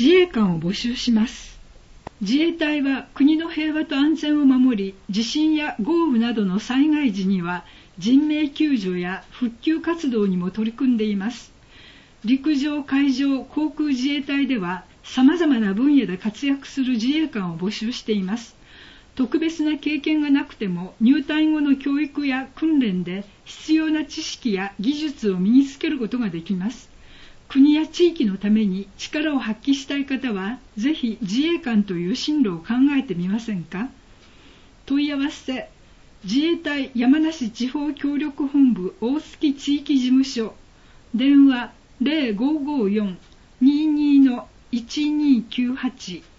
自衛官を募集します。自衛隊は国の平和と安全を守り、地震や豪雨などの災害時には人命救助や復旧活動にも取り組んでいます。陸上、海上、航空自衛隊では様々な分野で活躍する自衛官を募集しています。特別な経験がなくても入隊後の教育や訓練で必要な知識や技術を身につけることができます。国や地域のために力を発揮したい方は、ぜひ自衛官という進路を考えてみませんか？問い合わせ、自衛隊山梨地方協力本部大月地域事務所、電話 0554-22-1298